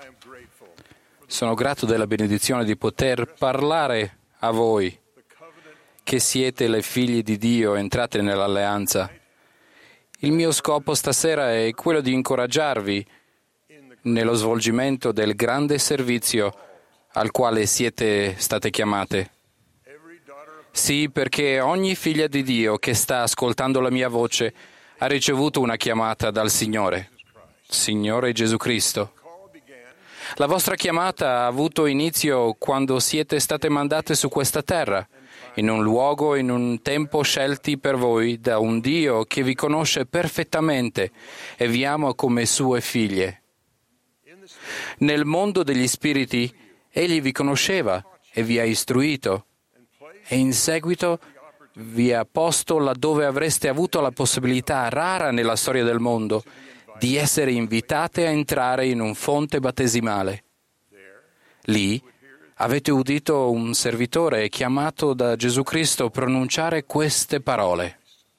Sono grato della benedizione di poter parlare a voi, che siete le figlie di Dio entrate nell'alleanza. Il mio scopo stasera è quello di incoraggiarvi nello svolgimento del grande servizio al quale siete state chiamate. Sì, perché ogni figlia di Dio che sta ascoltando la mia voce ha ricevuto una chiamata dal Signore Gesù Cristo. La vostra chiamata ha avuto inizio quando siete state mandate su questa terra, in un luogo e in un tempo scelti per voi da un Dio che vi conosce perfettamente e vi ama come sue figlie. Nel mondo degli spiriti, Egli vi conosceva e vi ha istruito e in seguito vi ha posto laddove avreste avuto la possibilità rara nella storia del mondo di essere invitate a entrare in un fonte battesimale. Lì avete udito un servitore chiamato da Gesù Cristo pronunciare queste parole.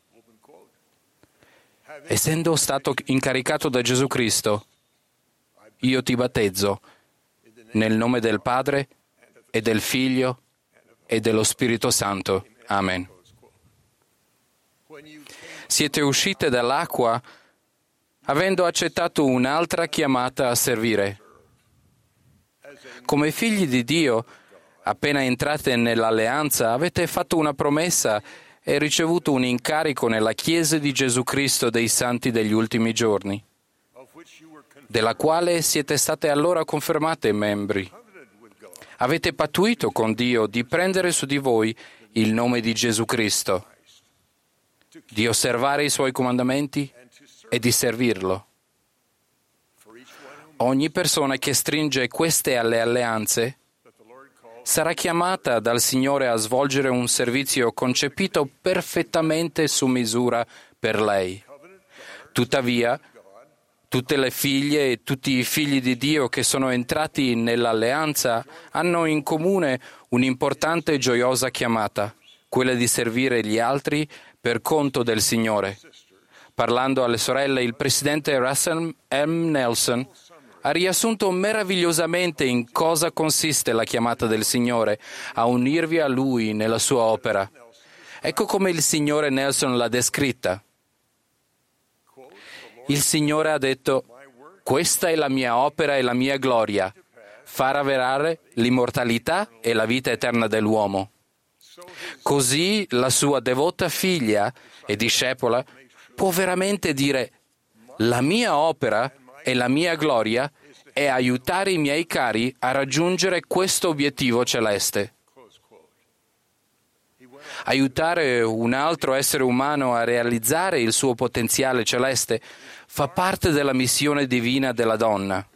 Essendo stato incaricato da Gesù Cristo, io ti battezzo nel nome del Padre e del Figlio e dello Spirito Santo. Amen. Siete uscite dall'acqua avendo accettato un'altra chiamata a servire. Come figli di Dio, appena entrate nell'alleanza, avete fatto una promessa e ricevuto un incarico nella Chiesa di Gesù Cristo dei Santi degli ultimi giorni, della quale siete state allora confermate membri. Avete pattuito con Dio di prendere su di voi il nome di Gesù Cristo, di osservare i Suoi comandamenti e di servirlo. Ogni persona che stringe queste alleanze sarà chiamata dal Signore a svolgere un servizio concepito perfettamente su misura per lei. Tuttavia, tutte le figlie e tutti i figli di Dio che sono entrati nell'alleanza hanno in comune un'importante e gioiosa chiamata, quella di servire gli altri per conto del Signore. Parlando alle sorelle, il presidente Russell M. Nelson ha riassunto meravigliosamente in cosa consiste la chiamata del Signore a unirvi a Lui nella sua opera. Ecco come il Signore Nelson l'ha descritta. Il Signore ha detto: «Questa è la mia opera e la mia gloria, far avverare l'immortalità e la vita eterna dell'uomo». Così la sua devota figlia e discepola può veramente dire: «La mia opera e la mia gloria è aiutare i miei cari a raggiungere questo obiettivo celeste». Aiutare un altro essere umano a realizzare il suo potenziale celeste fa parte della missione divina della donna.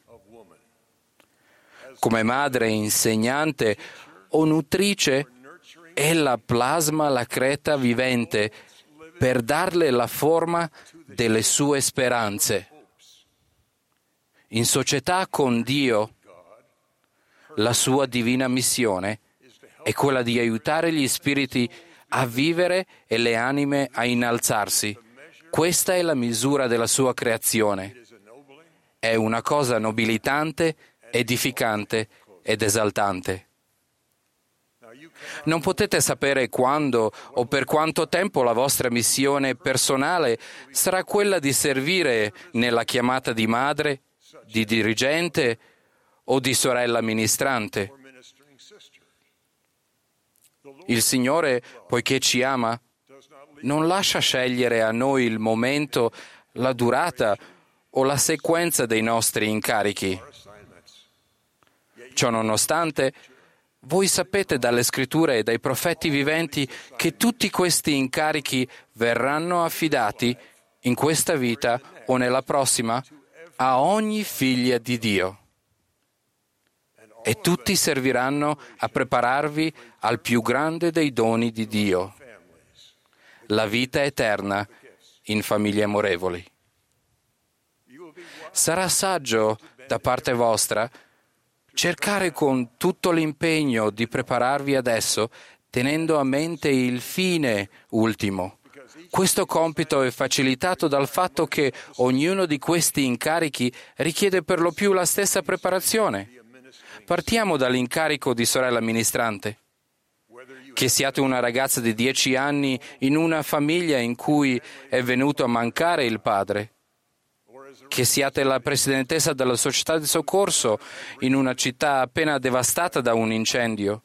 Come madre, insegnante o nutrice, ella plasma la creta vivente per darle la forma delle sue speranze. In società con Dio, la sua divina missione è quella di aiutare gli spiriti a vivere e le anime a innalzarsi. Questa è la misura della sua creazione. È una cosa nobilitante, edificante ed esaltante. Non potete sapere quando o per quanto tempo la vostra missione personale sarà quella di servire nella chiamata di madre, di dirigente o di sorella ministrante. Il Signore, poiché ci ama, non lascia scegliere a noi il momento, la durata o la sequenza dei nostri incarichi. Ciò nonostante, voi sapete dalle Scritture e dai profeti viventi che tutti questi incarichi verranno affidati in questa vita o nella prossima a ogni figlia di Dio. E tutti serviranno a prepararvi al più grande dei doni di Dio, la vita eterna in famiglie amorevoli. Sarà saggio da parte vostra cercare con tutto l'impegno di prepararvi adesso, tenendo a mente il fine ultimo, Questo compito è facilitato dal fatto che ognuno di questi incarichi richiede per lo più la stessa preparazione. Partiamo dall'incarico di sorella ministrante. Che siate una ragazza di 10 anni in una famiglia in cui è venuto a mancare il padre, che siate la presidentessa della società di soccorso in una città appena devastata da un incendio,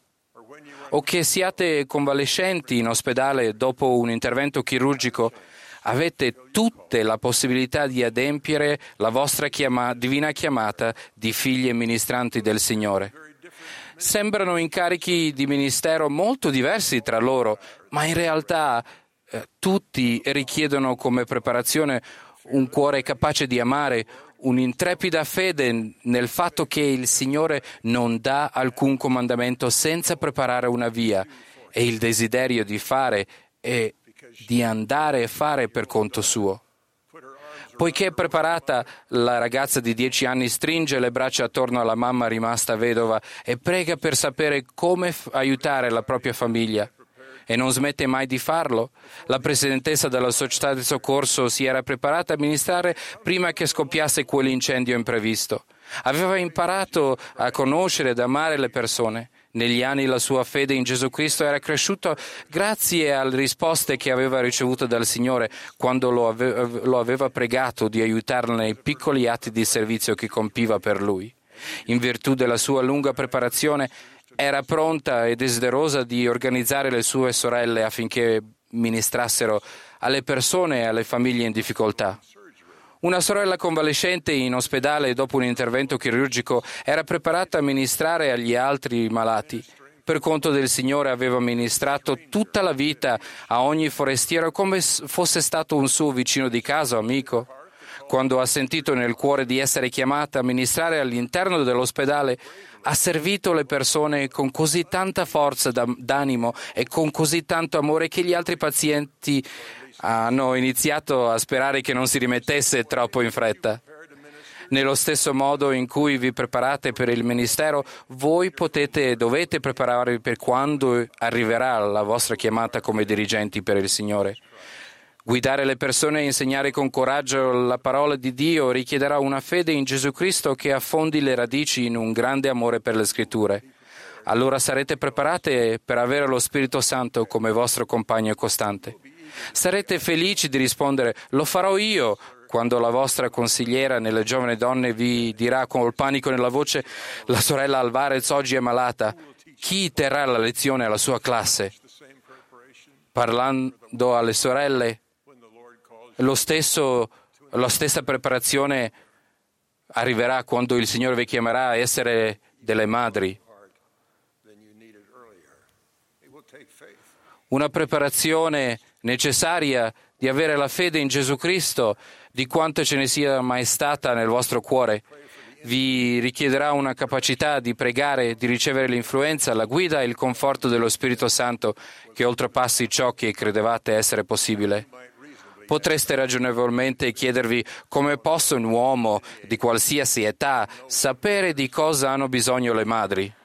o che siate convalescenti in ospedale dopo un intervento chirurgico, avete tutte la possibilità di adempiere la vostra divina chiamata di figli e ministranti del Signore. Sembrano incarichi di ministero molto diversi tra loro, ma in realtà tutti richiedono come preparazione un cuore capace di amare, un'intrepida fede nel fatto che il Signore non dà alcun comandamento senza preparare una via, e il desiderio di fare e di andare a fare per conto suo. Poiché è preparata, la ragazza di 10 anni stringe le braccia attorno alla mamma rimasta vedova e prega per sapere come aiutare la propria famiglia. E non smette mai di farlo. La presidentessa della società di soccorso si era preparata a ministrare prima che scoppiasse quell'incendio imprevisto. Aveva imparato a conoscere ed amare le persone. Negli anni la sua fede in Gesù Cristo era cresciuta grazie alle risposte che aveva ricevuto dal Signore quando lo aveva pregato di aiutarla nei piccoli atti di servizio che compiva per Lui. In virtù della sua lunga preparazione, era pronta e desiderosa di organizzare le sue sorelle affinché ministrassero alle persone e alle famiglie in difficoltà. Una sorella convalescente in ospedale dopo un intervento chirurgico era preparata a ministrare agli altri malati. Per conto del Signore aveva ministrato tutta la vita a ogni forestiero come fosse stato un suo vicino di casa o amico. Quando ha sentito nel cuore di essere chiamata a ministrare all'interno dell'ospedale, ha servito le persone con così tanta forza d'animo e con così tanto amore che gli altri pazienti hanno iniziato a sperare che non si rimettesse troppo in fretta. Nello stesso modo in cui vi preparate per il ministero, voi potete e dovete prepararvi per quando arriverà la vostra chiamata come dirigenti per il Signore. Guidare le persone e insegnare con coraggio la parola di Dio richiederà una fede in Gesù Cristo che affondi le radici in un grande amore per le Scritture. Allora sarete preparate per avere lo Spirito Santo come vostro compagno costante. Sarete felici di rispondere: lo farò io, quando la vostra consigliera nelle giovani donne vi dirà col panico nella voce: la sorella Alvarez oggi è malata. Chi terrà la lezione alla sua classe? Parlando alle sorelle, la stessa preparazione arriverà quando il Signore vi chiamerà a essere delle madri. Una preparazione necessaria di avere la fede in Gesù Cristo, di quanto ce ne sia mai stata nel vostro cuore. Vi richiederà una capacità di pregare, di ricevere l'influenza, la guida e il conforto dello Spirito Santo che oltrepassi ciò che credevate essere possibile. Potreste ragionevolmente chiedervi: come possa un uomo di qualsiasi età sapere di cosa hanno bisogno le madri?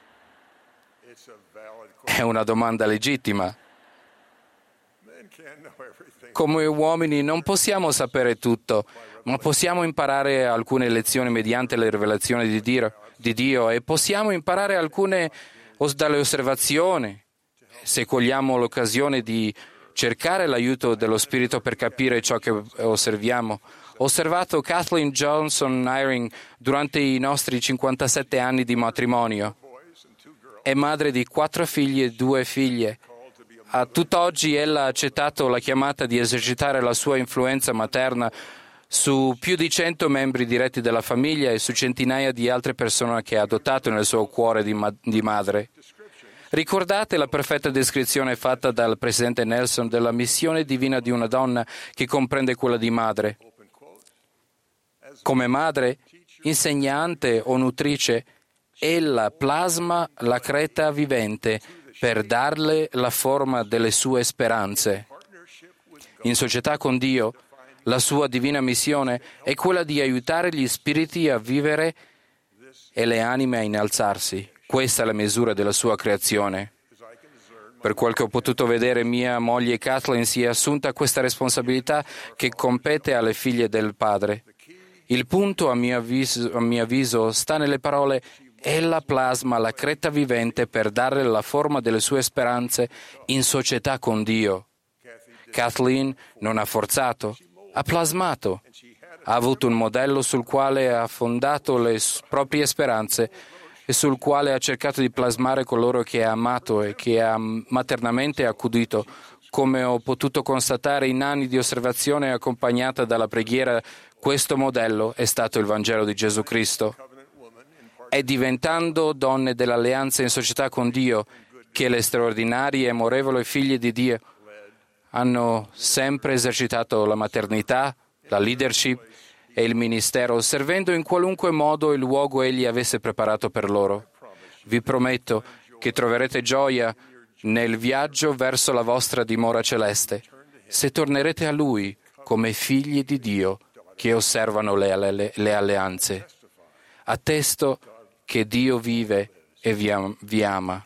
È una domanda legittima. Come uomini non possiamo sapere tutto, ma possiamo imparare alcune lezioni mediante le rivelazioni di Dio e possiamo imparare alcune dalle osservazioni, se cogliamo l'occasione di cercare l'aiuto dello Spirito per capire ciò che osserviamo. Ho osservato Kathleen Johnson Eyring durante i nostri 57 anni di matrimonio. È madre di 4 figli e 2 figlie. A tutt'oggi ella ha accettato la chiamata di esercitare la sua influenza materna su più di 100 membri diretti della famiglia e su centinaia di altre persone che ha adottato nel suo cuore di madre. Ricordate la perfetta descrizione fatta dal presidente Nelson della missione divina di una donna che comprende quella di madre. Come madre, insegnante o nutrice, ella plasma la creta vivente per darle la forma delle sue speranze. In società con Dio, la sua divina missione è quella di aiutare gli spiriti a vivere e le anime a innalzarsi. Questa è la misura della sua creazione. Per quel che ho potuto vedere, mia moglie Kathleen si è assunta questa responsabilità che compete alle figlie del Padre. Il punto, a mio avviso, sta nelle parole «Ella plasma la creta vivente per dare la forma delle sue speranze in società con Dio». Kathleen non ha forzato, ha plasmato. Ha avuto un modello sul quale ha fondato le proprie speranze e sul quale ha cercato di plasmare coloro che ha amato e che ha maternamente accudito. Come ho potuto constatare in anni di osservazione accompagnata dalla preghiera, questo modello è stato il Vangelo di Gesù Cristo. È diventando donne dell'alleanza in società con Dio che le straordinarie e amorevoli figlie di Dio hanno sempre esercitato la maternità, la leadership e il ministero, servendo in qualunque modo il luogo Egli avesse preparato per loro. Vi prometto che troverete gioia nel viaggio verso la vostra dimora celeste, se tornerete a Lui come figli di Dio che osservano le alleanze. Attesto che Dio vive e vi ama.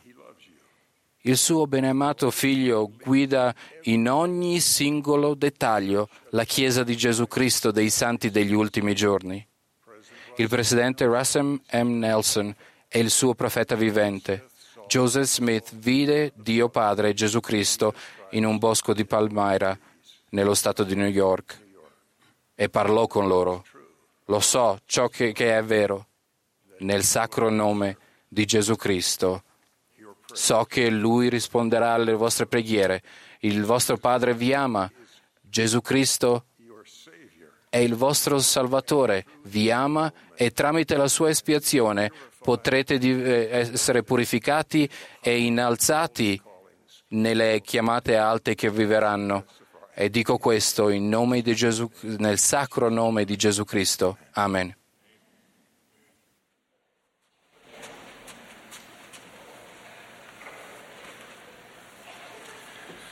Il suo beneamato Figlio guida in ogni singolo dettaglio la Chiesa di Gesù Cristo dei Santi degli ultimi giorni. Il presidente Russell M. Nelson è il suo profeta vivente. Joseph Smith vide Dio Padre e Gesù Cristo in un bosco di Palmyra, nello stato di New York, e parlò con loro. Lo so, ciò che è vero. Nel sacro nome di Gesù Cristo, so che Lui risponderà alle vostre preghiere. Il vostro Padre vi ama. Gesù Cristo è il vostro Salvatore, vi ama e tramite la sua espiazione potrete essere purificati e innalzati nelle chiamate alte che vi verranno. E dico questo in nome di Gesù, nel sacro nome di Gesù Cristo. Amen.